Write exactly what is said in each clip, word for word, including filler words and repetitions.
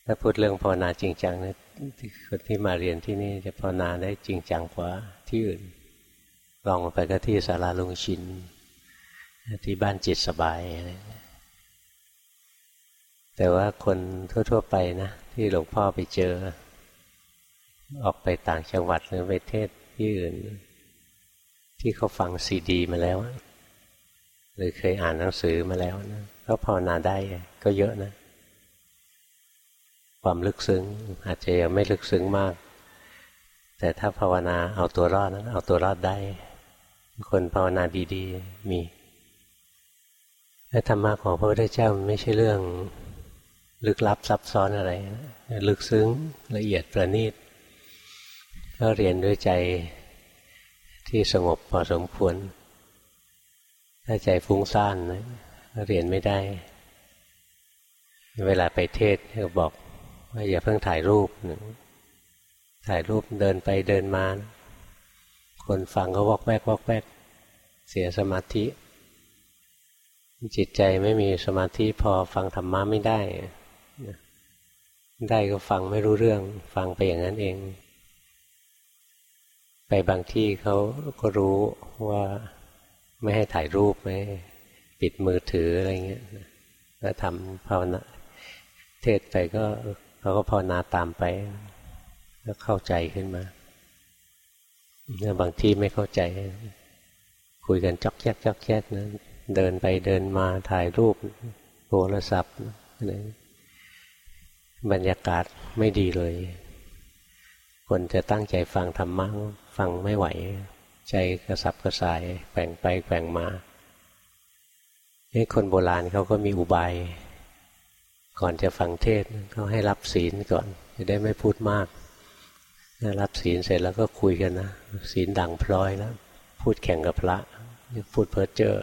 ถ้าพูดเรื่องภาวนาจริงจังนะคนที่มาเรียนที่นี่จะภาวนาได้จริงจังกว่าที่อื่นลองไปก็ที่ศาลาลุงชินที่บ้านจิตสบายอะไรแต่ว่าคนทั่วๆไปนะที่หลวงพ่อไปเจอออกไปต่างจังหวัดหรือไปเทศที่อื่นที่เขาฟังซีดีมาแล้วหรือเคยอ่านหนังสือมาแล้วนะก็ภาวนาได้ก็เยอะนะความลึกซึ้งอาจจะยังไม่ลึกซึ้งมากแต่ถ้าภาวนาเอาตัวรอดนะเอาตัวรอดได้คนภาวนาดีๆมีและธรรมะของพระพุทธเจ้ามันไม่ใช่เรื่องลึกลับซับซ้อนอะไรนะลึกซึ้งละเอียดประณีตก็เรียนด้วยใจที่สงบพอสมควรถ้าใจฟุ้งซ่านนะเรียนไม่ได้เวลาไปเทศก็บอกว่าอย่าเพิ่งถ่ายรูปถ่ายรูปเดินไปเดินมาคนฟังก็วอกแวกวอกแวกเสียสมาธิจิตใจไม่มีสมาธิพอฟังธรรมะไม่ได้ได้ก็ฟังไม่รู้เรื่องฟังไปอย่างนั้นเองไปบางที่เขาก็รู้ว่าไม่ให้ถ่ายรูปไม่ปิดมือถืออะไรเงี้ยแล้วทำภาวนาเทศไปก็เขาก็ภาวนาตามไปแล้วเข้าใจขึ้นมาแล้วบางที่ไม่เข้าใจคุยกันจ๊อกแจ๊กจ๊อกแจ๊กนะเดินไปเดินมาถ่ายรูปโทรศัพท์อะไรบรรยากาศไม่ดีเลยคนจะตั้งใจฟังธรรมะฟังไม่ไหวใจกระสับกระส่ายแกว่งไปแกว่งมานี่คนโบราณเขาก็มีอุบายก่อนจะฟังเทศเขาให้รับศีลก่อนจะได้ไม่พูดมากรับศีลเสร็จแล้วก็คุยกันนะศีลดังพลอยแล้วพูดแข่งกับพระพูดเพ้อเจ้อ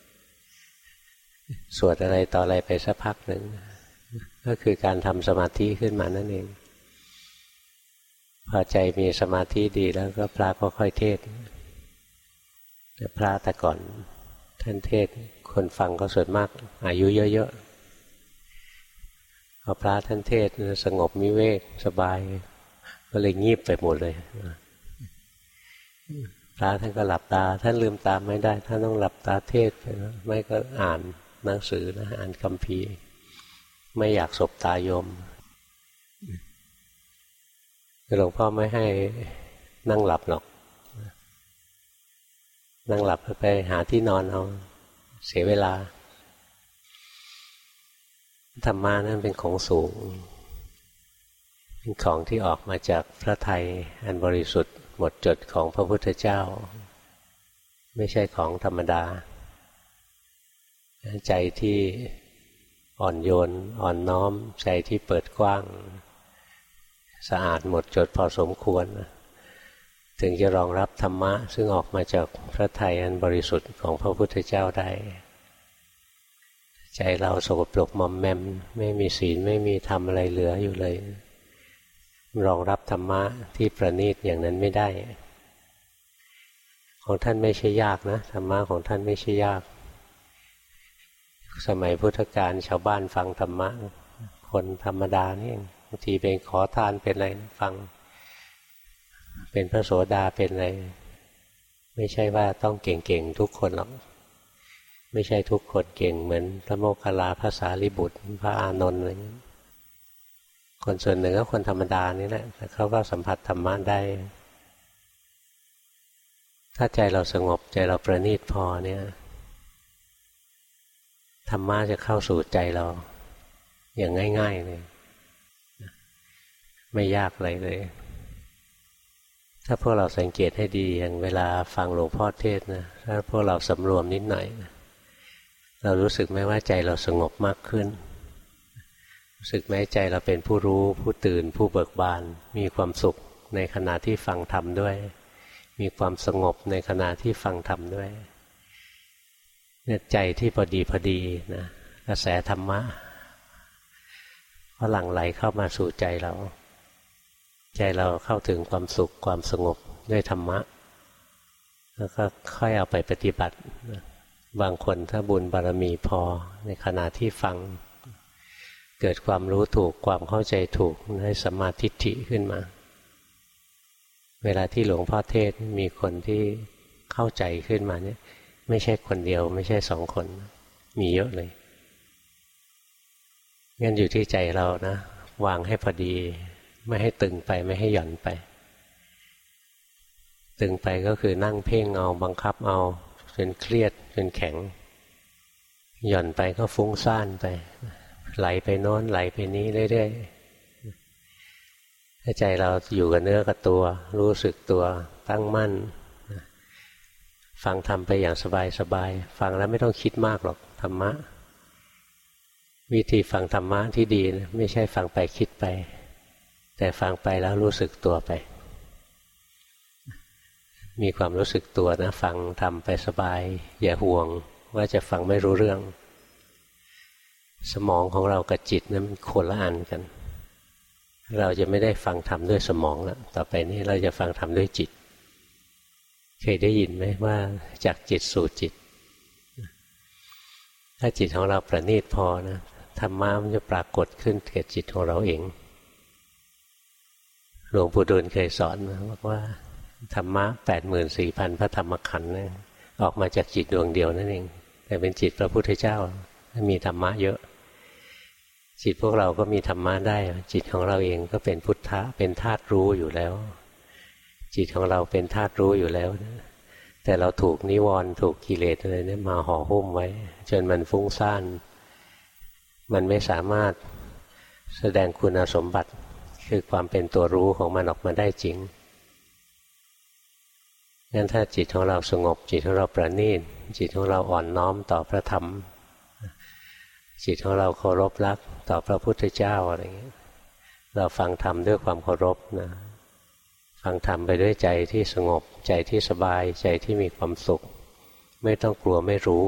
สวดอะไรต่ออะไรไปสักพักหนึ่งก็คือการทำสมาธิขึ้นมานั่นเองพอใจมีสมาธิดีแล้วก็พระก็ค่อยเทศแต่พระแต่ก่อนท่านเทศคนฟังก็ส่วนมากอายุเยอะๆพอพระท่านเทศสงบมิเวกสบายก็เลยงีบไปหมดเลยพระท่านก็หลับตาท่านลืมตาไม่ได้ท่านต้องหลับตาเทศไปนะไม่ก็อ่านหนังสือนะอ่านคัมภีร์ไม่อยากสบตาโยมหลวงพ่อไม่ให้นั่งหลับหรอกนั่งหลับไปหาที่นอนเอาเสียเวลาธรรมะนั่นเป็นของสูงเป็นของที่ออกมาจากพระทัยอันบริสุทธิ์หมดจดของพระพุทธเจ้าไม่ใช่ของธรรมดาใจที่อ่อนโยนอ่อนน้อมใจที่เปิดกว้างสะอาดหมดจดพอสมควรถึงจะรองรับธรรมะซึ่งออกมาจากพระทัยอันบริสุทธิ์ของพระพุทธเจ้าได้ใจเราสกปรกมอมแมมไม่มีศีลไม่มีธรรมอะไรเหลืออยู่เลยรองรับธรรมะที่ประณีตอย่างนั้นไม่ได้ของท่านไม่ใช่ยากนะธรรมะของท่านไม่ใช่ยากสมัยพุทธกาลชาวบ้านฟังธรรมะคนธรรมดานี่บางทีเป็นขอทานเป็นอะไรฟังเป็นพระโสดาเป็นอะไรไม่ใช่ว่าต้องเก่งๆทุกคนหรอกไม่ใช่ทุกคนเก่งเหมือนพระโมคคัลลาพระสารีบุตรพระอานนท์อะไรอย่างนี้คนส่วนหนึ่งก็คนธรรมดานี่แหละแต่เขาก็สัมผัสธรรมะได้ถ้าใจเราสงบใจเราประณีตพอเนี่ยธรรมะจะเข้าสู่ใจเราอย่างง่ายๆเลยไม่ยากอะไรเลยถ้าพวกเราสังเกตให้ดีอย่างเวลาฟังหลวงพ่อเทศนะถ้าพวกเราสำรวมนิดหน่อยนะเรารู้สึกไหมว่าใจเราสงบมากขึ้นรู้สึกไหมใจเราเป็นผู้รู้ผู้ตื่นผู้เบิกบานมีความสุขในขณะที่ฟังธรรมด้วยมีความสงบในขณะที่ฟังธรรมด้วยเนี่ยใจที่พอดีพอดีนะกระแสธรรมะก็หลั่งไหลเข้ามาสู่ใจเราใจเราเข้าถึงความสุขความสงบด้วยธรรมะแล้วก็ค่อยเอาไปปฏิบัติบางคนถ้าบุญบารมีพอในขณะที่ฟังเกิดความรู้ถูกความเข้าใจถูกได้สัมมาทิฏฐิขึ้นมาเวลาที่หลวงพ่อเทศมีคนที่เข้าใจขึ้นมาเนี่ยไม่ใช่คนเดียวไม่ใช่สองคนมีเยอะเลยงั้นอยู่ที่ใจเรานะวางให้พอดีไม่ให้ตึงไปไม่ให้หย่อนไปตึงไปก็คือนั่งเพ่งเอาบังคับเอาจนเครียดจนแข็งหย่อนไปก็ฟุ้งซ่านไปไหลไปโน้นไหลไปนี้เรื่อยๆถ้าใจเราอยู่กับเนื้อกับตัวรู้สึกตัวตั้งมั่นฟังธรรมไปอย่างสบายๆฟังแล้วไม่ต้องคิดมากหรอกธรรมะวิธีฟังธรรมะที่ดีนะไม่ใช่ฟังไปคิดไปแต่ฟังไปแล้วรู้สึกตัวไปมีความรู้สึกตัวนะฟังทำไปสบายอย่าห่วงว่าจะฟังไม่รู้เรื่องสมองของเรากับจิตนั้นมันคนละอันกันเราจะไม่ได้ฟังธรรมด้วยสมองแล้วต่อไปนี้เราจะฟังธรรมด้วยจิตเคยได้ยินไหมว่าจากจิตสู่จิตถ้าจิตของเราประณีตพอนะธรรมะมันจะปรากฏขึ้นแก่จิตของเราเองหลวงปู่ดูลเคยสอนนะบอกว่าธรรมะแปดหมื่นสี่พันพระธรรมขันธ์เนี่ยออกมาจากจิตดวงเดียวนั่นเองแต่เป็นจิตพระพุทธเจ้ามีธรรมะเยอะจิตพวกเราก็มีธรรมะได้จิตของเราเองก็เป็นพุทธะเป็นธาตุรู้อยู่แล้วจิตของเราเป็นธาตุรู้อยู่แล้วแต่เราถูกนิวรณ์ถูกกิเลสอะไรเนี่ยมาห่อหุ้มไว้จนมันฟุ้งซ่านมันไม่สามารถแสดงคุณสมบัติคือความเป็นตัวรู้ของมันออกมาได้จริงงั้นถ้าจิตของเราสงบจิตของเราประณีตจิตของเราอ่อนน้อมต่อพระธรรมจิตของเราเคารพรักต่อพระพุทธเจ้าอะไรอย่างเงี้ยเราฟังธรรมด้วยความเคารพนะฟังธรรมไปด้วยใจที่สงบใจที่สบายใจที่มีความสุขไม่ต้องกลัวไม่รู้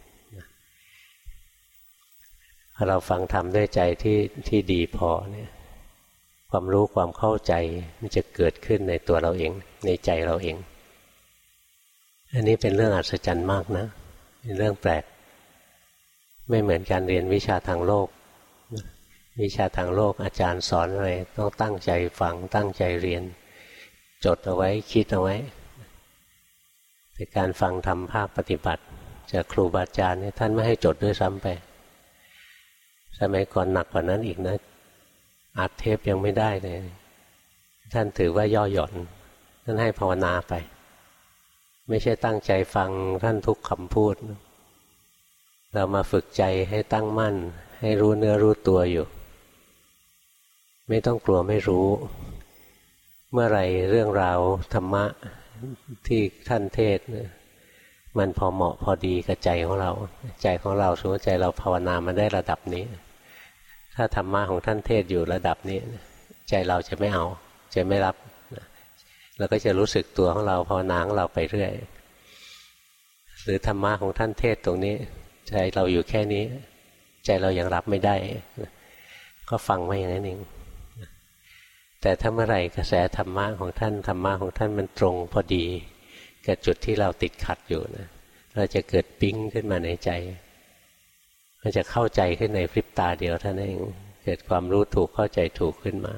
เราฟังธรรมด้วยใจที่ที่ดีพอเนี่ยความรู้ความเข้าใจมันจะเกิดขึ้นในตัวเราเองในใจเราเองอันนี้เป็นเรื่องอัศจรรย์มากนะเป็นเรื่องแปลกไม่เหมือนการเรียนวิชาทางโลกวิชาทางโลกอาจารย์สอนอะไรต้องตั้งใจฟังตั้งใจเรียนจดเอาไว้คิดเอาไว้แต่การฟังธรรมภาคปฏิบัติจากครูบาอาจารย์เนี่ยท่านไม่ให้จดด้วยซ้ำไปสมัยก่อนหนักกว่านั้นอีกนะอัดเทปยังไม่ได้เลยท่านถือว่าย่อหย่อนท่านให้ภาวนาไปไม่ใช่ตั้งใจฟังท่านทุกคำพูดเรามาฝึกใจให้ตั้งมั่นให้รู้เนื้อรู้ตัวอยู่ไม่ต้องกลัวไม่รู้เมื่อไรเรื่องราวธรรมะที่ท่านเทศมันพอเหมาะพอดีกับใจของเราใจของเราสมมติใจเราภาวนามาได้ระดับนี้ถ้าธรรมะของท่านเทศอยู่ระดับนี้ใจเราจะไม่เอาจะไม่รับเราก็จะรู้สึกตัวของเราภาวนาของเราไปเรื่อยหรือธรรมะของท่านเทศตรงนี้ใจเราอยู่แค่นี้ใจเรายังรับไม่ได้ก็ฟังไว้อย่างนั้นเองแต่ถ้าเมื่อไหร่กระแสธรรมะของท่านธรรมะของท่านมันตรงพอดีกับจุดที่เราติดขัดอยู่นะเราจะเกิดปิ๊งขึ้นมาในใจมันจะเข้าใจขึ้นในพริบตาเดียวเท่านั้นเองเกิดความรู้ถูกเข้าใจถูกขึ้นมา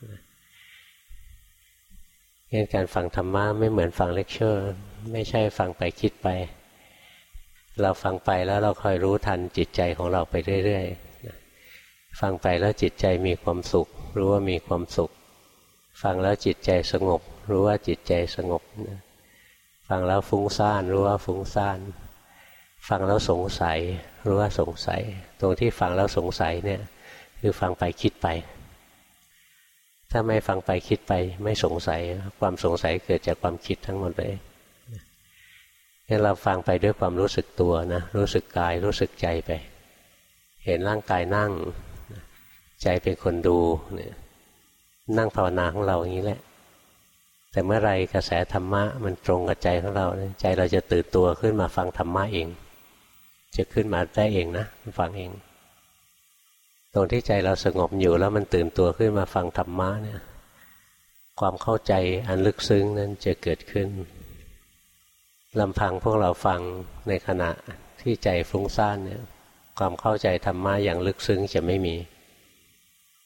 งั้นการฟังธรรมะไม่เหมือนฟังเลคเชอร์ไม่ใช่ฟังไปคิดไปเราฟังไปแล้วเราคอยรู้ทันจิตใจของเราไปเรื่อยๆฟังไปแล้วจิตใจมีความสุขรู้ว่ามีความสุขฟังแล้วจิตใจสงบรู้ว่าจิตใจสงบฟังแล้วฟุ้งซ่านรู้ว่าฟุ้งซ่านฟังแล้วสงสัยรู้ว่าสงสัยตรงที่ฟังแล้วสงสัยเนี่ยคือฟังไปคิดไปถ้าไม่ฟังไปคิดไปไม่สงสัยความสงสัยเกิดจากความคิดทั้งหมดเลยงั้นเราฟังไปด้วยความรู้สึกตัวนะรู้สึกกายรู้สึกใจไปเห็นร่างกายนั่งใจเป็นคนดูเนี่ยนั่งภาวนาของเราอย่างนี้แหละแต่เมื่อไรกระแสธรรมะมันตรงกับใจของเราใจเราจะตื่นตัวขึ้นมาฟังธรรมะเองจะขึ้นมาได้เองนะฟังเองตรงที่ใจเราสงบอยู่แล้วมันตื่นตัวขึ้นมาฟังธรรมะเนี่ยความเข้าใจอันลึกซึ้งนั้นจะเกิดขึ้นลำพังพวกเราฟังในขณะที่ใจฟุ้งซ่านเนี่ยความเข้าใจธรรมะอย่างลึกซึ้งจะไม่มี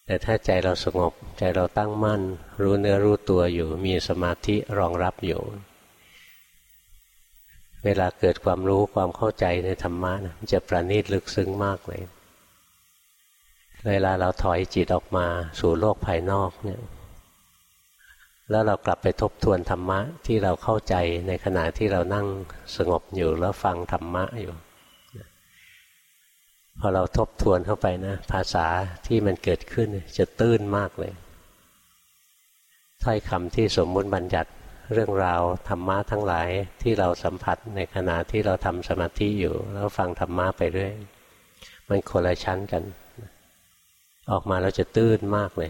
แต่ถ้าใจเราสงบใจเราตั้งมั่นรู้เนื้อรู้ตัวอยู่มีสมาธิรองรับอยู่เวลาเกิดความรู้ความเข้าใจในธรรมะนะมันจะประณีตลึกซึ้งมากเลยเวลาเราถอยจิตออกมาสู่โลกภายนอกเนี่ยแล้วเรากลับไปทบทวนธรรมะที่เราเข้าใจในขณะที่เรานั่งสงบอยู่แล้วฟังธรรมะอยู่พอเราทบทวนเข้าไปนะภาษาที่มันเกิดขึ้นจะตื้นมากเลยถ้อยคำที่สมมุติบัญญัติเรื่องราวธรรมะทั้งหลายที่เราสัมผัสในขณะที่เราทำสมาธิอยู่แล้วฟังธรรมะไปเรื่อยมันคนละชั้นกันออกมาเราจะตื้นมากเลย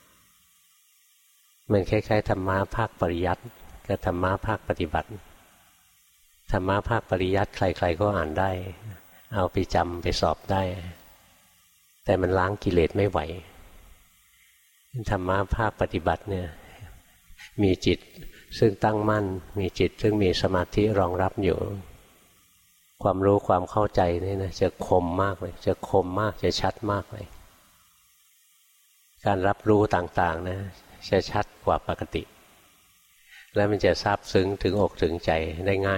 มันคล้ายๆธรรมะภาคปริยัติกับธรรมะภาคปฏิบัติธรรมะภาคปริยัติใครๆก็อ่านได้เอาไปจำไปสอบได้แต่มันล้างกิเลสไม่ไหวธรรมะภาคปฏิบัติเนี่ยมีจิตซึ่งตั้งมั่นมีจิตซึ่งมีสมาธิรองรับอยู่ความรู้ความเข้าใจนี่นะจะคมมากเลยจะคมมากจะชัดมากเลยการรับรู้ต่างๆนะจะชัดกว่าปกติแล้วมันจะซาบซึ้งถึงอกถึงใจได้ง่าย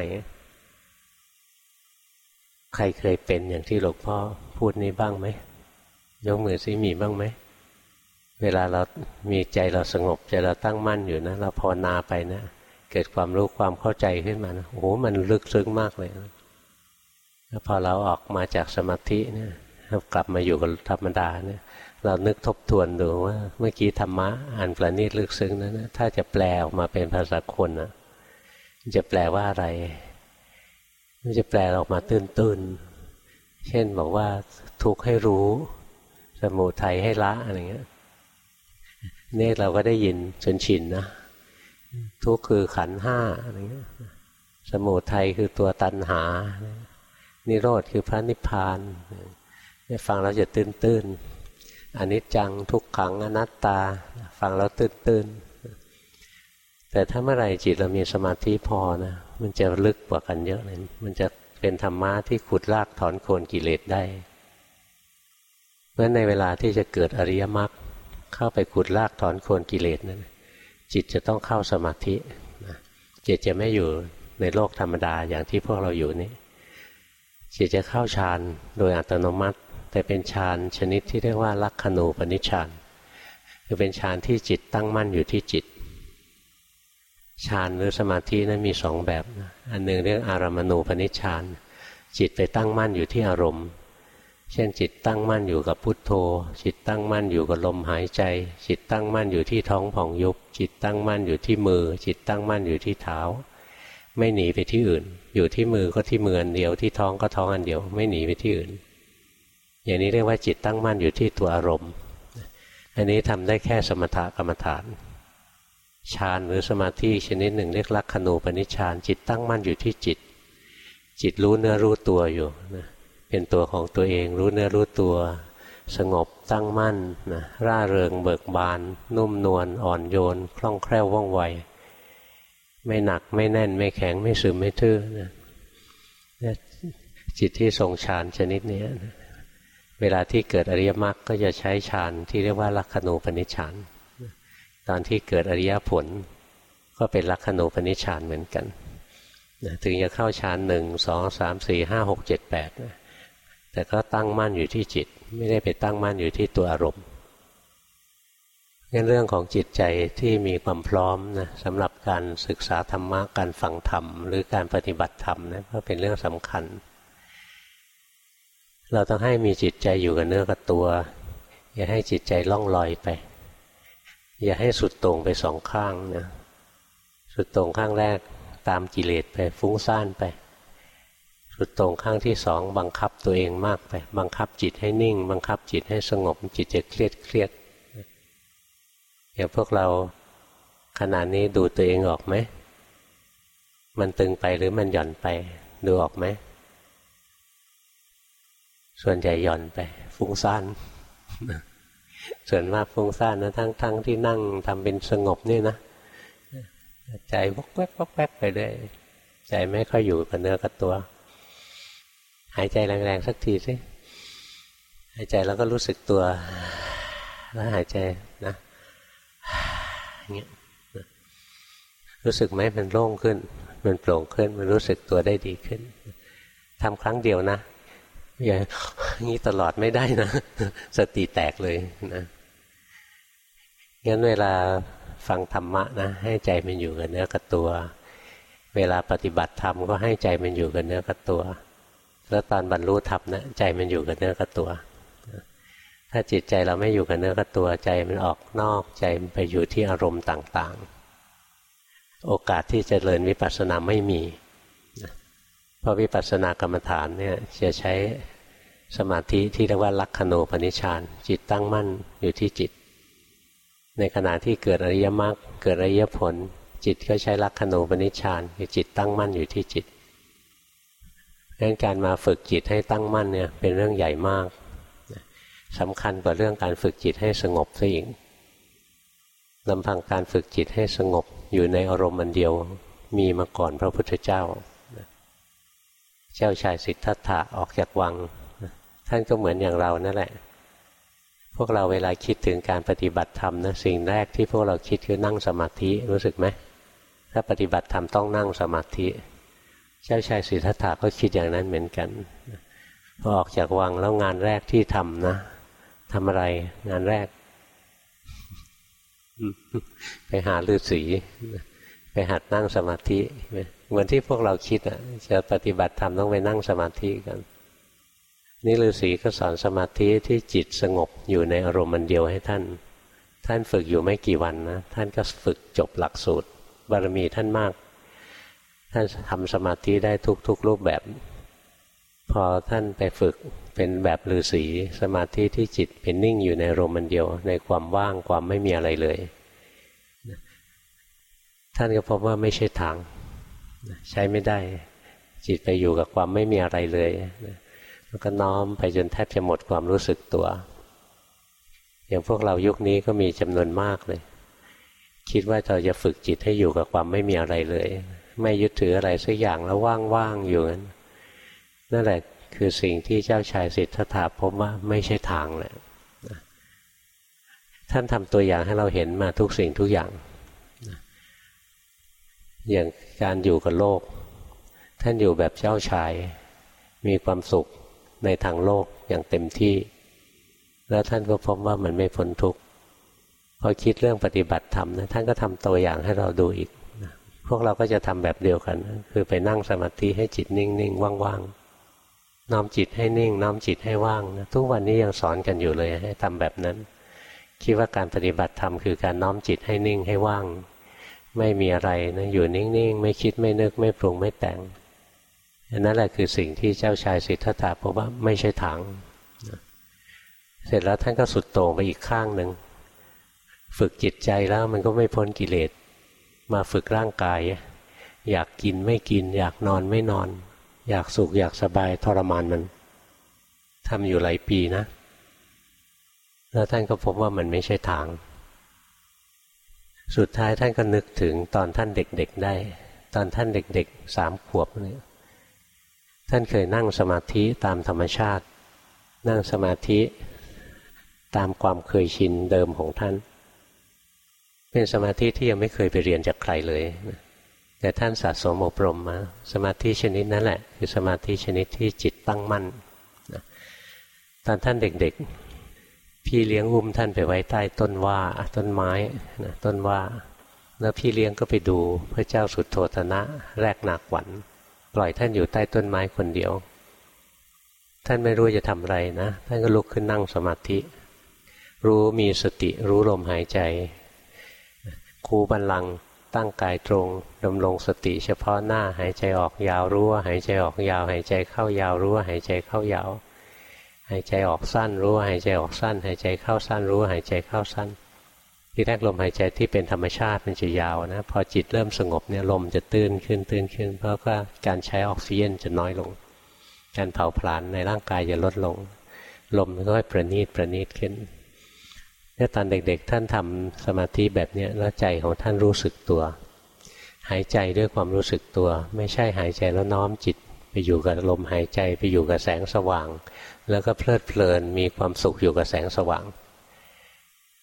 ใครเคยเป็นอย่างที่หลวงพ่อพูดนี้บ้างไหมยกมือซิมีบ้างไหมเวลาเรามีใจเราสงบใจเราตั้งมั่นอยู่นะเราภาวนาไปนะเกิดความรู้ความเข้าใจขึ้นมานะโอ้โหมันลึกซึ้งมากเลยนะแล้วพอเราออกมาจากสมาธิเนี่ยกลับมาอยู่กับธรรมดาเนี่ยเรานึกทบทวนดูว่าเมื่อกี้ธรรมะอ่านประณีตลึกซึ้งนั้นนะถ้าจะแปลออกมาเป็นภาษาคนนะจะแปลว่าอะไรมันจะแปลออกมาตื้นๆเช่นบอกว่าทุกข์ให้รู้สมุทัยให้ละอะไรเงี้ยนี่เราก็ได้ยินจนชินนะทุกข์คือขันธ์ห้าอะไรเงี้ยสมุทัยคือตัวตัณหานิโรธคือพระนิพพานเนี่ยฟังเราจะตื้นๆอนิจจังทุกขังอนัตตาฟังแล้วตื้นๆแต่ถ้าเมื่อไหร่จิตเรามีสมาธิพอนะมันจะลึกกว่ากันเยอะเลยมันจะเป็นธรรมะที่ขุดรากถอนโคนกิเลสได้เพราะในเวลาที่จะเกิดอริยมรรคเข้าไปขุดรากถอนโคนกิเลสนั้นจิตจะต้องเข้าสมาธิจิตจะไม่อยู่ในโลกธรรมดาอย่างที่พวกเราอยู่นี้จิตจะเข้าฌานโดยอัตโนมัติแต่เป็นฌานชนิดที่เรียกว่าลักขณูปนิชฌานคือเป็นฌานที่จิตตั้งมั่นอยู่ที่จิตฌานหรือสมาธินั้นมีสองแบบอันหนึ่งเรียกอารามณูปนิชฌานจิตไปตั้งมั่นอยู่ที่อารมณ์เช่นจิตตั้งมั่นอยู่กับพุทโธจิตตั้งมั่นอยู่กับลมหายใจจิตตั้งมั่นอยู่ที่ท้องผ่องยุบจิตตั้งมั่นอยู่ที่มือจิตตั้งมั่นอยู่ที่เท้าไม่หนีไปที่อื่นอยู่ที่มือก็ที่มืออันเดียวที่ท้องก็ท้องอันเดียวไม่หนีไปที่อื่นอย่างนี้เรียกว่าจิตตั้งมั่นอยู่ที่ตัวอารมณ์อันนี้ทำได้แค่สมถกรรมฐานฌานหรือสมาธิชนิดหนึ่งเรียกลักขณูปนิชฌานจิตตั้งมั่นอยู่ที่จิตจิตรู้เนื้อรู้ตัวอยู่นะเป็นตัวของตัวเองรู้เนื้อรู้ตัวสงบตั้งมั่นนะร่าเริงเบิกบานนุ่มนวลอ่อนโยนคล่องแคล่วว่องไวไม่หนักไม่แน่นไม่แข็งไม่ซึมไม่ทื่อนะจิตที่ทรงฌานชนิดนี้นะเวลาที่เกิดอริยมรรคก็จะใช้ฌานที่เรียกว่าลักขณูปนิชฌานตอนที่เกิดอริยผลก็เป็นลักขณูปนิชฌานเหมือนกันถึงจะเข้าฌานหนึ่งสองสามสี่ห้าหกเจ็ดแปดแต่ก็ตั้งมั่นอยู่ที่จิตไม่ได้ไปตั้งมั่นอยู่ที่ตัวอารมณ์งั้นเรื่องของจิตใจที่มีความพร้อมนะสำหรับการศึกษาธรรมะการฟังธรรมหรือการปฏิบัติธรรมนะก็เป็นเรื่องสำคัญเราต้องให้มีจิตใจอยู่กับเนื้อกับตัวอย่าให้จิตใจล่องลอยไปอย่าให้สุดโต่งไปสองข้างนะสุดโต่งข้างแรกตามกิเลสไปฟุ้งซ่านไปสุดโต่งข้างที่สองบังคับตัวเองมากไปบังคับจิตให้นิ่งบังคับจิตให้สงบจิตจะเครียดเครียดอย่างพวกเราขณะนี้ดูตัวเองออกไหมมันตึงไปหรือมันหย่อนไปดูออกไหมส่วนใหญ่หย่อนไปฟุ้งซ่านส่วนมากฟุ้งซ่านนะทั้งทั้งที่นั่งทำเป็นสงบนี่นะใจวอกแวกวอกแวกไปเลยใจไม่ค่อยอยู่กับเนื้อกับตัวหายใจแรงๆสักทีสิหายใจแล้วก็รู้สึกตัวแล้วหายใจนะเงี้ยรู้สึกไหมมันโล่งขึ้นมันโปร่งขึ้นมันรู้สึกตัวได้ดีขึ้นทำครั้งเดียวนะอย่างี้ตลอดไม่ได้นะสติแตกเลยนะงั้นเวลาฟังธรรมะนะให้ใจมันอยู่กับเนื้อกับตัวเวลาปฏิบัติธรรมก็ให้ใจมันอยู่กับเนื้อกับตัวแล้วตอนบรรลุธรรมนะใจมันอยู่กับเนื้อกับตัวถ้าจิตใจเราไม่อยู่กับเนื้อกับตัวใจมันออกนอกใจมันไปอยู่ที่อารมณ์ต่างๆโอกาสที่จะเจริญวิปัสสนาไม่มีเพราะวิปัสสนากรรมฐานเนี่ยจะใช้สมาธิที่เรียกว่าลักขณูปนิชฌานจิตตั้งมั่นอยู่ที่จิตในขณะที่เกิดอริยมรรคเกิดอริยผลจิตก็ใช้ลักขณูปนิชฌานคือจิตตั้งมั่นอยู่ที่จิตดังนั้นการมาฝึกจิตให้ตั้งมั่นเนี่ยเป็นเรื่องใหญ่มากสำคัญกว่าเรื่องการฝึกจิตให้สงบซะอีกลำพังการฝึกจิตให้สงบอยู่ในอารมณ์อันเดียวมีมาก่อนพระพุทธเจ้าเจ้าชายสิทธัตถะออกจากวังท่านก็เหมือนอย่างเรานั่นแหละพวกเราเวลาคิดถึงการปฏิบัติธรรมนะสิ่งแรกที่พวกเราคิดคือนั่งสมาธิรู้สึกไหมถ้าปฏิบัติธรรมต้องนั่งสมาธิเจ้าชายสิทธัตถะก็คิดอย่างนั้นเหมือนกันพอออกจากวังแล้วงานแรกที่ทำนะทำอะไรงานแรกไปหาฤาษีไปหัดนั่งสมาธิเหมือนที่พวกเราคิดอ่ะจะปฏิบัติธรรมต้องไปนั่งสมาธิกันนี่ฤาษีก็สอนสมาธิที่จิตสงบอยู่ในอารมณ์อันเดียวให้ท่านท่านฝึกอยู่ไม่กี่วันนะท่านก็ฝึกจบหลักสูตรบารมีท่านมากท่านทำสมาธิได้ทุกๆรูปแบบพอท่านไปฝึกเป็นแบบฤาษีสมาธิที่จิตเป็นนิ่งอยู่ในอารมณ์อันเดียวในความว่างความไม่มีอะไรเลยท่านก็พบว่าไม่ใช่ทางใช้ไม่ได้จิตไปอยู่กับความไม่มีอะไรเลยแล้วก็น้อมไปจนแทบจะหมดความรู้สึกตัวอย่างพวกเรายุคนี้ก็มีจำนวนมากเลยคิดว่าเราจะฝึกจิตให้อยู่กับความไม่มีอะไรเลยไม่ยึดถืออะไรสักอย่างแล้วว่างๆอยู่นั้นนั่นแหละคือสิ่งที่เจ้าชายสิทธัตถะพบว่าไม่ใช่ทางแหละท่านทำตัวอย่างให้เราเห็นมาทุกสิ่งทุกอย่างอย่างการอยู่กับโลกท่านอยู่แบบเจ้าชายมีความสุขในทางโลกอย่างเต็มที่แล้วท่านก็พบว่ามันไม่พ้นทุกข์พอคิดเรื่องปฏิบัติธรรมนะท่านก็ทำตัวอย่างให้เราดูอีกพวกเราก็จะทำแบบเดียวกันคือไปนั่งสมาธิให้จิตนิ่งๆว่างๆน้อมจิตให้นิ่งน้อมจิตให้ว่างนะทุกวันนี้ยังสอนกันอยู่เลยให้ทำแบบนั้นคิดว่าการปฏิบัติธรรมคือการน้อมจิตให้นิ่งให้ว่างไม่มีอะไรนะอยู่นิ่งๆไม่คิดไม่นึกไม่ปรุงไม่แต่งอันนั้นแหละคือสิ่งที่เจ้าชายสิทธัตถะพบว่าไม่ใช่ทางเสร็จแล้วท่านก็สุดโต่งไปอีกข้างหนึ่งฝึกจิตใจแล้วมันก็ไม่พ้นกิเลสมาฝึกร่างกายอยากกินไม่กินอยากนอนไม่นอนอยากสุขอยากสบายทรมานมันทำอยู่หลายปีนะแล้วท่านก็พบว่ามันไม่ใช่ทางสุดท้ายท่านก็นึกถึงตอนท่านเด็กๆได้ตอนท่านเด็กๆสามขวบเนี่ยท่านเคยนั่งสมาธิตามธรรมชาตินั่งสมาธิตามความเคยชินเดิมของท่านเป็นสมาธิที่ยังไม่เคยไปเรียนจากใครเลยแต่ท่านสะสมอบรมมาสมาธิชนิดนั้นแหละคือสมาธิชนิดที่จิตตั้งมั่นตอนท่านเด็กๆพี่เลี้ยงอุ้มท่านไปไว้ใต้ต้นว่าต้นไม้นะต้นว่าแล้วพี่เลี้ยงก็ไปดูพระเจ้าสุโธทนะแรกนาขวัญปล่อยท่านอยู่ใต้ต้นไม้คนเดียวท่านไม่รู้จะทำอะไรนะท่านก็ลุกขึ้นนั่งสมาธิรู้มีสติรู้ลมหายใจคูบัลลังก์ตั้งกายตรงดำรงสติเฉพาะหน้าหายใจออกยาวรู้ว่าหายใจออกยาวหายใจเข้ายาวรู้ว่าหายใจเข้ายาวหายใจออกสั้นรู้ว่าหายใจออกสั้นหายใจเข้าสั้นรู้ว่าหายใจเข้าสั้นที่แรกลมหายใจที่เป็นธรรมชาติมันจะยาวนะพอจิตเริ่มสงบเนี่ยลมจะตื้นขึ้นตื้นขึ้นเพราะว่าการใช้ออกซิเจนจะน้อยลงการเผาผลาญในร่างกายจะลดลงลมก็ค่อยประณีตประณีตขึ้นเนี่ยตอนเด็กๆท่านทำสมาธิแบบนี้แล้วใจของท่านรู้สึกตัวหายใจด้วยความรู้สึกตัวไม่ใช่หายใจแล้วน้อมจิตไปอยู่กับลมหายใจไปอยู่กับแสงสว่างแล้วก็เพลิดเพลินมีความสุขอยู่กับแสงสว่าง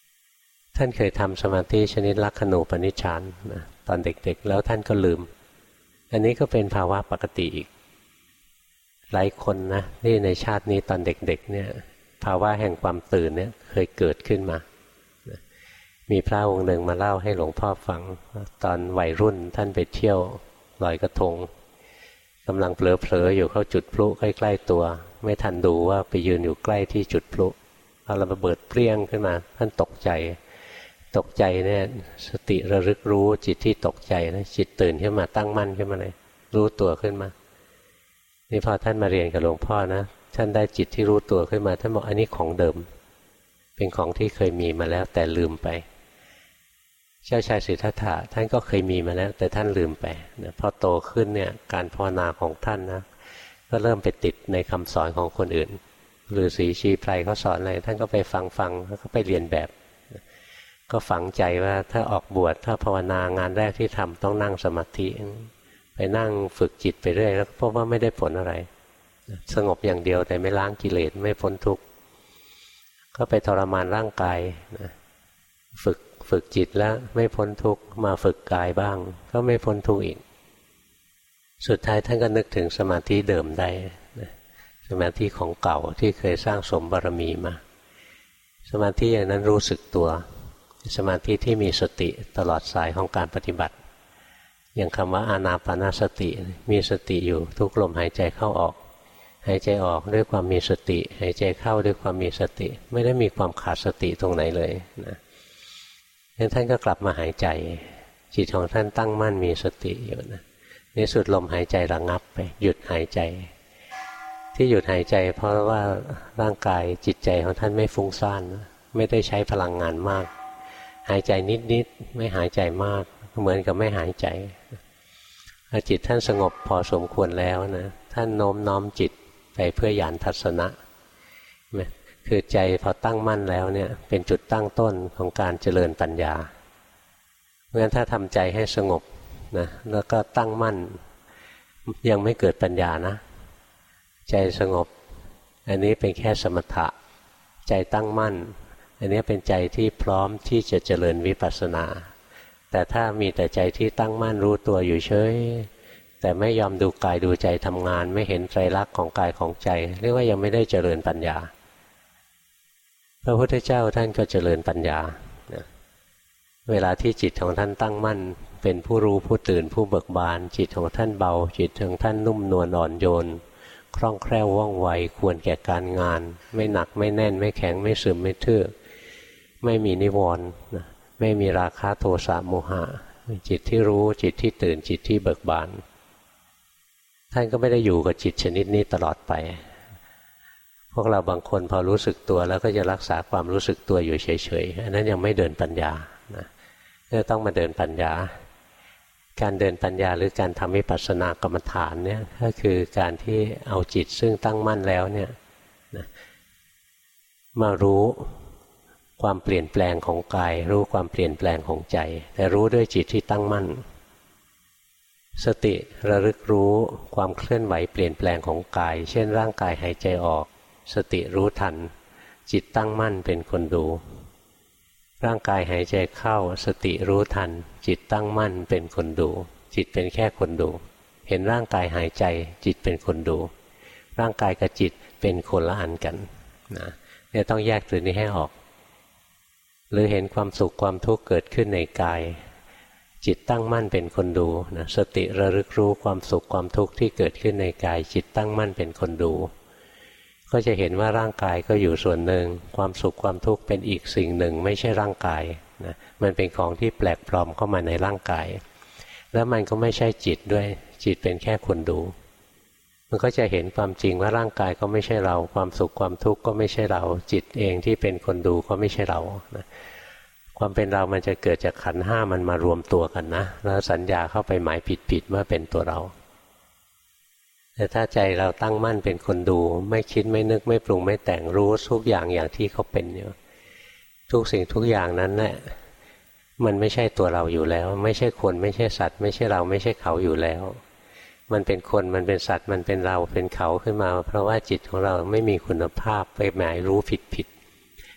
ท่านเคยทำสมาธิชนิดลักขณูปนิชฌานนะตอนเด็กๆแล้วท่านก็ลืมอันนี้ก็เป็นภาวะปกติอีกหลายคนนะที่ในชาตินี้ตอนเด็กๆเนี่ยภาวะแห่งความตื่นเนี่ยเคยเกิดขึ้นมามีพระองค์หนึ่งมาเล่าให้หลวงพ่อฟังตอนวัยรุ่นท่านไปเที่ยวลอยกระทงกำลังเผลอๆอยู่เข้าจุดพลุใกล้ๆตัวไม่ทันดูว่าไปยืนอยู่ใกล้ที่จุดพลุเอาระเบิดเปรี้ยงขึ้นมาท่านตกใจตกใจเนี่ยสติระลึกรู้จิตที่ตกใจนะจิตตื่นขึ้นมาตั้งมั่นขึ้นมาเลยรู้ตัวขึ้นมานี่พอท่านมาเรียนกับหลวงพ่อนะท่านได้จิตที่รู้ตัวขึ้นมาท่านบอกอันนี้ของเดิมเป็นของที่เคยมีมาแล้วแต่ลืมไปเจ้าชายสิทธัตถะท่านก็เคยมีมาแล้วแต่ท่านลืมไปนะพอโตขึ้นเนี่ยการภาวนาของท่านนะก็เริ่มไปติดในคำสอนของคนอื่นฤาษีชีไพรเขาสอนอะไรท่านก็ไปฟังฟังแล้วก็ไปเรียนแบบก็ฝังใจว่าถ้าออกบวชถ้าภาวนางานแรกที่ทำต้องนั่งสมาธิไปนั่งฝึกจิตไปเรื่อยแล้วพบว่าไม่ได้ผลอะไรสงบอย่างเดียวแต่ไม่ล้างกิเลสไม่พ้นทุกข์ก็ไปทรมานร่างกายนะฝึกฝึกจิตแล้วไม่พ้นทุกข์มาฝึกกายบ้างก็ไม่พ้นทุกข์อีกสุดท้ายท่านก็นึกถึงสมาธิเดิมได้นะสมาธิของเก่าที่เคยสร้างสมบารมีมาสมาธิอย่างนั้นรู้สึกตัวสมาธิที่มีสติตลอดสายของการปฏิบัติอย่างคำว่าอานาปานสติมีสติอยู่ทุกลมหายใจเข้าออกหายใจออกด้วยความมีสติหายใจเข้าด้วยความมีสติไม่ได้มีความขาดสติตรงไหนเลยนะงั้นท่านก็กลับมาหายใจจิตของท่านตั้งมั่นมีสติอยู่นะในสุดลมหายใจระงับไปหยุดหายใจที่หยุดหายใจเพราะว่าร่างกายจิตใจของท่านไม่ฟุ้งซ่านไม่ได้ใช้พลังงานมากหายใจนิดๆไม่หายใจมากเหมือนกับไม่หายใจพอจิตท่านสงบพอสมควรแล้วนะท่านโน้มน้อมจิตไปเพื่อญาณทัศนะคือใจพอตั้งมั่นแล้วเนี่ยเป็นจุดตั้งต้นของการเจริญปัญญาเพราะฉะนั้นถ้าทำใจให้สงบนะแล้วก็ตั้งมั่นยังไม่เกิดปัญญานะใจสงบอันนี้เป็นแค่สมถะใจตั้งมั่นอันนี้เป็นใจที่พร้อมที่จะเจริญวิปัสสนาแต่ถ้ามีแต่ใจที่ตั้งมั่นรู้ตัวอยู่เฉยแต่ไม่ยอมดูกายดูใจทำงานไม่เห็นไตรลักษณ์ของกายของใจเรียกว่ายังไม่ได้เจริญปัญญาพระพุทธเจ้าท่านก็เจริญปัญญาเวลาที่จิตของท่านตั้งมั่นเป็นผู้รู้ผู้ตื่นผู้เบิกบานจิตของท่านเบาจิตของท่านนุ่มนวลอ่อนโยนคล่องแคล่วว่องไวควรแก่การงานไม่หนักไม่แน่นไม่แข็งไม่ซึมไม่ทื่อไม่มีนิวรณ์ไม่มีราคะโทสะโมหะจิตที่รู้จิตที่ตื่นจิตที่เบิกบานท่านก็ไม่ได้อยู่กับจิตชนิดนี้ตลอดไปพวกเราบางคนพอรู้สึกตัวแล้วก็จะรักษาความรู้สึกตัวอยู่เฉยๆอันนั้นยังไม่เดินปัญญานะก็ต้องมาเดินปัญญาการเดินปัญญาหรือการทำวิปัสสนากรรมฐานเนี่ยก็คือการที่เอาจิตซึ่งตั้งมั่นแล้วเนี่ยนะมารู้ความเปลี่ยนแปลงของกายรู้ความเปลี่ยนแปลงของใจแต่รู้ด้วยจิตที่ตั้งมั่นสติระลึกรู้ความเคลื่อนไหวเปลี่ยนแปลงของกายเช่นร่างกายหายใจออกสติรู้ทันจิตตั้งมั่นเป็นคนดูร่างกายหายใจเข้าสติรู้ทันจิตตั้งมั่นเป็นคนดูจิตเป็นแค่คนดูเห็นร่างกายหายใจจิตเป็นคนดูร่างกายกับจิตเป็นคนละอันกันนะเนี่ยต้องแยกตัวนี้ให้ออกหรือเห็นความสุขความทุกข์เกิดขึ้นในกายจิตตั้งมั่นเป็นคนดูนะสติระลึกรู้ความสุขความทุกข์ที่เกิดขึ้นในกายจิตตั้งมั่นเป็นคนดูก็จะเห็นว่าร่างกายก็อยู่ส่วนหนึ่งความสุขความทุกข์เป็นอีกสิ่งหนึ่งไม่ใช่ร่างกายนะมันเป็นของที่แปลกปลอมเข้ามาในร่างกายแล้วมันก็ไม่ใช่จิตด้วยจิตเป็นแค่คนดูมันก็จะเห็นความจริงว่าร่างกายก็ไม่ใช่เราความสุขความทุกข์ก็ไม่ใช่เราจิตเองที่เป็นคนดูก็ไม่ใช่เรานะความเป็นเรามันจะเกิดจากขันธ์ห้ามันมารวมตัวกันนะแล้วสัญญาเข้าไปหมายผิดๆว่าเป็นตัวเราแต่ถ้าใจเราตั้งมั่นเป็นคนดูไม่คิดไม่นึกไม่ปรุงไม่แต่งรู้ทุกอย่างอย่างที่เขาเป็นอยู่ทุกสิ่งทุกอย่างนั้นแหละมันไม่ใช่ตัวเราอยู่แล้วไม่ใช่คนไม่ใช่สัตว์ไม่ใช่เราไม่ใช่เขาอยู่แล้วมันเป็นคนมันเป็นสัตว์มันเป็นเราเป็นเขาขึ้นมาเพราะว่าจิตของเราไม่มีคุณภาพไปหมายรู้ผิดผิด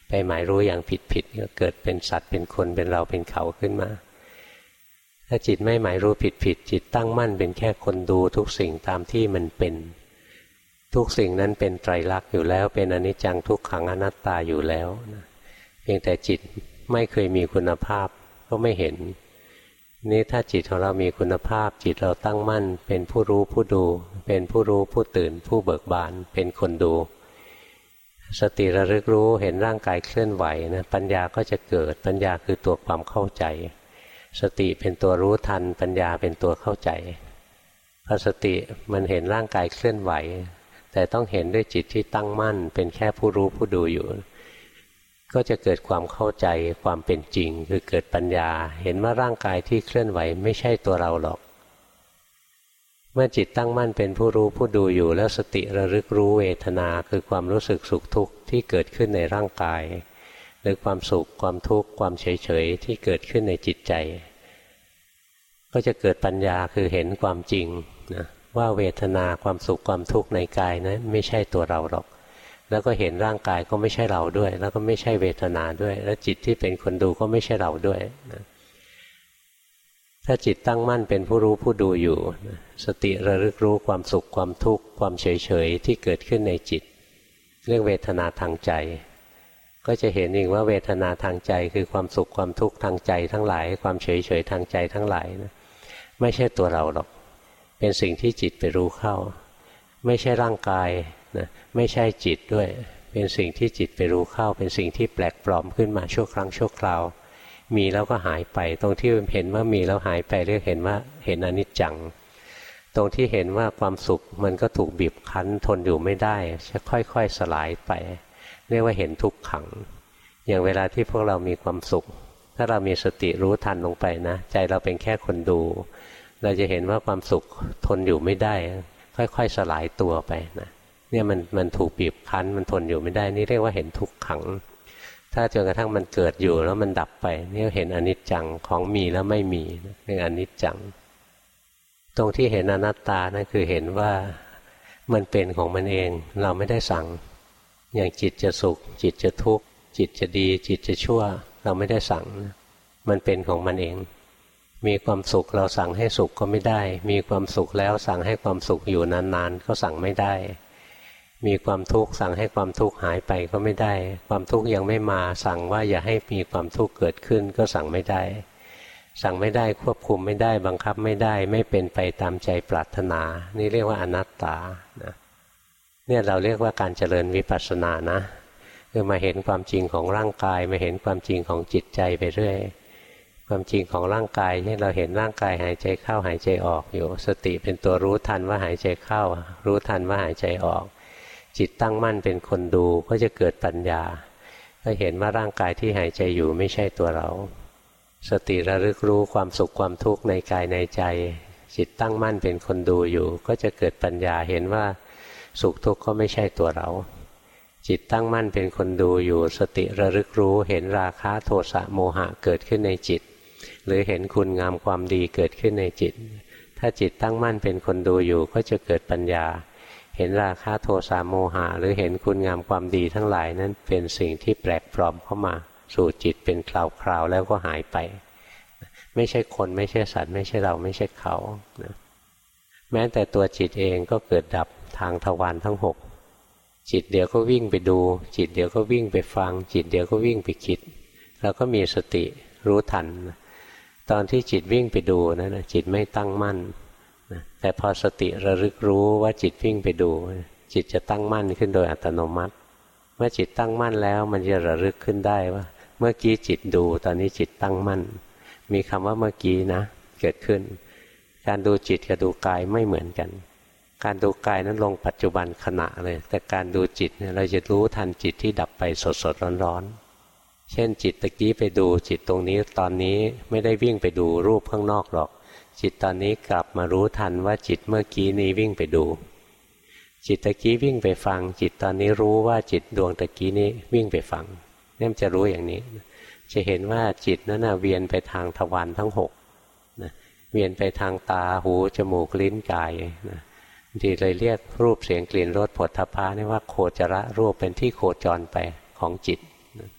ไปหมายรู้อย่างผิดๆก็เกิดเป็นสัตว์เป็นคนเป็นเราเป็นเขาขึ้นมาถ้าจิตไม่หมายรู้ผิดๆจิตตั้งมั่นเป็นแค่คนดูทุกสิ่งตามที่มันเป็นทุกสิ่งนั้นเป็นไตรลักษณ์อยู่แล้วเป็นอนิจจังทุกขังอนัตตาอยู่แล้วนะเพียงแต่จิตไม่เคยมีคุณภาพก็ไม่เห็นนี่ถ้าจิตของเรามีคุณภาพจิตเราตั้งมั่นเป็นผู้รู้ผู้ดูเป็นผู้รู้ผู้ตื่นผู้เบิกบานเป็นคนดูสติระลึกรู้เห็นร่างกายเคลื่อนไหวนะปัญญาก็จะเกิดปัญญาคือตัวความเข้าใจสติเป็นตัวรู้ทันปัญญาเป็นตัวเข้าใจพอสติมันเห็นร่างกายเคลื่อนไหวแต่ต้องเห็นด้วยจิตที่ตั้งมั่นเป็นแค่ผู้รู้ผู้ดูอยู่ก็จะเกิดความเข้าใจความเป็นจริงคือเกิดปัญญาเห็นว่าร่างกายที่เคลื่อนไหวไม่ใช่ตัวเราหรอกเมื่อจิตตั้งมั่นเป็นผู้รู้ผู้ดูอยู่แล้วสติระลึกรู้เวทนาคือความรู้สึกสุขทุกข์ที่เกิดขึ้นในร่างกายหรือความสุขความทุกข์ความเฉยๆที่เกิดขึ้นในจิตใจก็จะเกิดปัญญาคือเห็นความจริงนะว่าเวทนาความสุขความทุกข์ในกายนั้นไม่ใช่ตัวเราหรอกแล้วก็เห็นร่างกายก็ไม่ใช่เราด้วยแล้วก็ไม่ใช่เวทนาด้วยแล้วจิตที่เป็นคนดูก็ไม่ใช่เราด้วยนะถ้าจิตตั้งมั่นเป็นผู้รู้ผู้ดูอยู่นะสติระลึกรู้ความสุขความทุกข์ความเฉยๆที่เกิดขึ้นในจิตเรื่องเวทนาทางใจก็จะเห็นเองว่าเวทนาทางใจคือความสุขความทุกข์ทางใจทั้งหลายความเฉยๆทางใจทั้งหลายนะไม่ใช่ตัวเราหรอกเป็นสิ่งที่จิตไปรู้เข้าไม่ใช่ร่างกายนะไม่ใช่จิตด้วยเป็นสิ่งที่จิตไปรู้เข้าเป็นสิ่งที่แปลกปลอมขึ้นมาชั่วครั้งชั่วคราวมีแล้วก็หายไปตรงที่เห็นว่ามีแล้วหายไปเรียกเห็นว่าเห็นอนิจจังตรงที่เห็นว่าความสุขมันก็ถูกบีบคั้นทนอยู่ไม่ได้จะค่อยๆสลายไปเรียกว่าเห็นทุกขังอย่างเวลาที่พวกเรามีความสุขถ้าเรามีสติรู้ทันลงไปนะใจเราเป็นแค่คนดูเราจะเห็นว่าความสุขทนอยู่ไม่ได้ค่อยๆสลายตัวไปนะเนี่ยมันมันถูกบีบคั้นมันทนอยู่ไม่ได้นี่เรียกว่าเห็นทุกขังถ้าจนกระทั่งมันเกิดอยู่แล้วมันดับไปนี่เห็นอนิจจังของมีแล้วไม่มีเรียกอนิจจังตรงที่เห็นอนัตตานั่นคือเห็นว่ามันเป็นของมันเองเราไม่ได้สั่งอย่างจิตจะสุขจิตจะทุกข์จิตจะดีจิตจะชั่วเราไม่ได้สั่งมันเป็นของมันเองมีความสุขเราสั่งให้สุขก็ไม่ได้มีความสุขแล้วสั่งให้ความสุขอยู่นานๆก็สั่งไม่ได้มีความทุกข์สั่งให้ความทุกข์หายไปก็ไม่ได้ความทุกข์ยังไม่มาสั่งว่าอย่าให้มีความทุกข์เกิดขึ้นก็สั่งไม่ได้สั่งไม่ได้ควบคุมไม่ได้บังคับไม่ได้ไม่เป็นไปตามใจปรารถนานี่เรียกว่าอนัตตานะเนี่ยเราเรียกว่าการเจริญวิปัสสนานะคือมาเห็นความจริงของร่างกายมาเห็นความจริงของจิตใจไปเรื่อยความจริงของร่างกายที่เราเห็นร่างกายหายใจเข้าหายใจออกอยู่สติเป็นตัวรู้ทันว่าหายใจเข้ารู้ทันว่าหายใจออกจิตตั้งมั่นเป็นคนดูก็จะเกิดปัญญาก็เห็นว่าร่างกายที่หายใจอยู่ไม่ใช่ตัวเราสติระลึกรู้ความสุขความทุกข์ในกายในใจจิตตั้งมั่นเป็นคนดูอยู่ก็จะเกิดปัญญาเห็นว่าสุขทุกข์ก็ไม่ใช่ตัวเราจิตตั้งมั่นเป็นคนดูอยู่สติระลึกรู้เห็นราคะโทสะโมหะเกิดขึ้นในจิตหรือเห็นคุณงามความดีเกิดขึ้นในจิตถ้าจิตตั้งมั่นเป็นคนดูอยู่ก็จะเกิดปัญญาเห็นราคะโทสะโมหะหรือเห็นคุณงามความดีทั้งหลายนั้นเป็นสิ่งที่แปลกปลอมเข้ามาสู่จิตเป็นคราวๆแล้วก็หายไปไม่ใช่คนไม่ใช่สัตว์ไม่ใช่เราไม่ใช่เขานะแม้แต่ตัวจิตเองก็เกิดดับทางทวารทั้งหกจิตเดี๋ยวก็วิ่งไปดูจิตเดี๋ยวก็วิ่งไปฟังจิตเดี๋ยวก็วิ่งไปคิดแล้วก็มีสติรู้ทันตอนที่จิตวิ่งไปดูนั่นนะจิตไม่ตั้งมั่นนะแต่พอสติระลึกรู้ว่าจิตวิ่งไปดูจิตจะตั้งมั่นขึ้นโดยอัตโนมัติเมื่อจิตตั้งมั่นแล้วมันจะระลึกขึ้นได้ว่าเมื่อกี้จิตดูตอนนี้จิตตั้งมั่นมีคำว่าเมื่อกี้นะเกิดขึ้นการดูจิตกับดูกายไม่เหมือนกันการดูกายนั้นลงปัจจุบันขณะเลยแต่การดูจิตเนี่ยเราจะรู้ทันจิตที่ดับไปสดๆร้อนๆเช่นจิตตะกี้ไปดูจิตตรงนี้ตอนนี้ไม่ได้วิ่งไปดูรูปข้างนอกหรอกจิตตอนนี้กลับมารู้ทันว่าจิตเมื่อกี้นี้วิ่งไปดูจิตตะกี้วิ่งไปฟังจิตตอนนี้รู้ว่าจิตดวงตะกี้นี้วิ่งไปฟังเนี่ยจะรู้อย่างนี้จะเห็นว่าจิตนั้นเวียนไปทางทวารทั้งหกนะเวียนไปทางตาหูจมูกลิ้นกายนะที่เลยเรียกรูปเสียงกลิ่นรสผลทพะนี่ว่าโคจรรูปเป็นที่โคจรไปของจิตนะ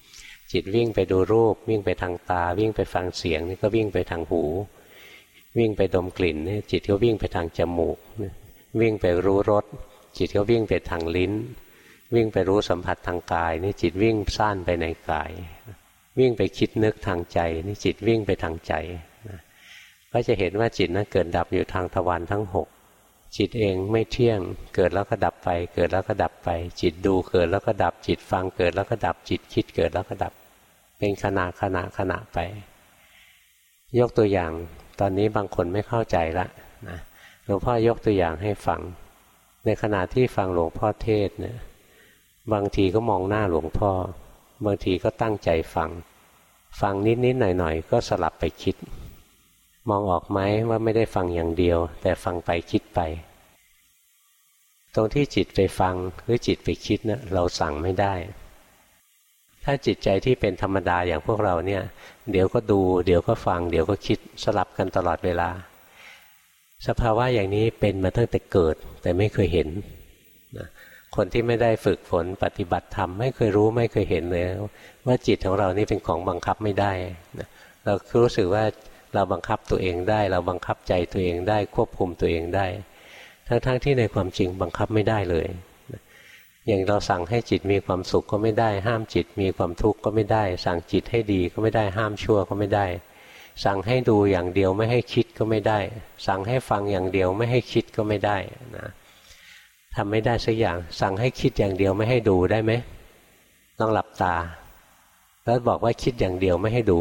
จิตวิ่งไปดูรูปวิ่งไปทางตาวิ่งไปฟังเสียงนี่ก็วิ่งไปทางหูวิ่งไปดมกลิ่นนี่จิตก็วิ่งไปทางจมูกวิ่งไปรู้รสจิตก็วิ่งไปทางลิ้นวิ่งไปรู้สัมผัสทางกายนี่จิตวิ่งซ่านไปในกายวิ่งไปคิดนึกทางใจนี่จิตวิ่งไปทางใจก็จะเห็นว่าจิตนั้นเกิดดับอยู่ทางทวารทั้งหกจิตเองไม่เที่ยงเกิดแล้วก็ดับไปเกิดแล้วก็ดับไปจิตดูเกิดแล้วก็ดับจิตฟังเกิดแล้วก็ดับจิตคิดเกิดแล้วก็ดับเป็นขณะขณะขณะไปยกตัวอย่างตอนนี้บางคนไม่เข้าใจละนะหลวงพ่อยกตัวอย่างให้ฟังในขณะที่ฟังหลวงพ่อเทศเนี่ยบางทีก็มองหน้าหลวงพ่อบางทีก็ตั้งใจฟังฟังนิดๆหน่อยๆก็สลับไปคิดมองออกไหมว่าไม่ได้ฟังอย่างเดียวแต่ฟังไปคิดไปตรงที่จิตไปฟังหรือจิตไปคิดนะเราสั่งไม่ได้ถ้าจิตใจที่เป็นธรรมดาอย่างพวกเราเนี่ยเดี๋ยวก็ดูเดี๋ยวก็ฟังเดี๋ยวก็คิดสลับกันตลอดเวลาสภาวะอย่างนี้เป็นมาตั้งแต่เกิดแต่ไม่เคยเห็นนะคนที่ไม่ได้ฝึกฝนปฏิบัติธรรมไม่เคยรู้ไม่เคยเห็นเลยว่าจิตของเรานี่เป็นของบังคับไม่ได้นะเรารู้สึกว่าเราบังคับตัวเองได้เราบังคับใจตัวเองได้ควบคุมตัวเองได้ทั้งๆที่ในความจริงบังคับไม่ได้เลยอย่างเราสั่งให้จิตมีความสุขก็ไม่ได้ห้ามจิตมีความทุกข์ก็ไม่ได้สั่งจิตให้ดีก็ไม่ได้ห้ามชั่วก็ไม่ได้สั่งให้ดูอย่างเดียวไม่ให้คิดก็ไม่ได้สั่งให้ฟังอย่างเดียวไม่ให้คิดก็ไม่ได้นะทำไม่ได้สักอย่างสั่งให้คิดอย่างเดียวไม่ให้ดูได้ไหมลองหลับตาแล้วบอกว่าคิดอย่างเดียวไม่ให้ดู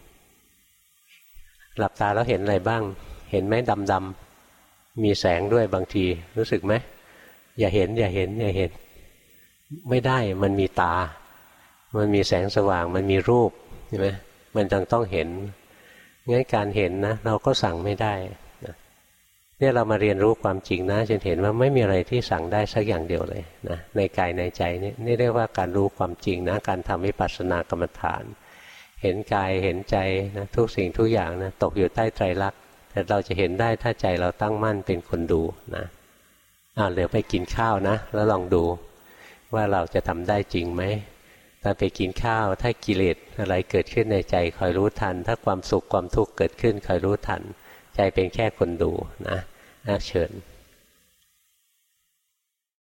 หลับตาแล้วเห็นอะไรบ้างเห็นไหมดำๆมีแสงด้วยบางทีรู้สึกไหมอย่าเห็นอย่าเห็นอย่าเห็นไม่ได้มันมีตามันมีแสงสว่างมันมีรูปใช่ไหมมันต้องต้องเห็นงั้นการเห็นนะเราก็สั่งไม่ได้เนี่ยเรามาเรียนรู้ความจริงนะจนเห็นว่าไม่มีอะไรที่สั่งได้สักอย่างเดียวเลยนะในกายในใจนี่นี่เรียกว่าการรู้ความจริงนะการทำวิปัสสนากรรมฐานเห็นกายเห็นใจนะทุกสิ่งทุกอย่างนะตกอยู่ใต้ไตรลักษณ์แต่เราจะเห็นได้ถ้าใจเราตั้งมั่นเป็นคนดูนะอ่าเหลือไปกินข้าวนะแล้วลองดูว่าเราจะทำได้จริงไหมตอนไปกินข้าวถ้ากิเลสอะไรเกิดขึ้นในใจคอยรู้ทันถ้าความสุขความทุกข์เกิดขึ้นคอยรู้ทันใจเป็นแค่คนดูนะน่าเชิญ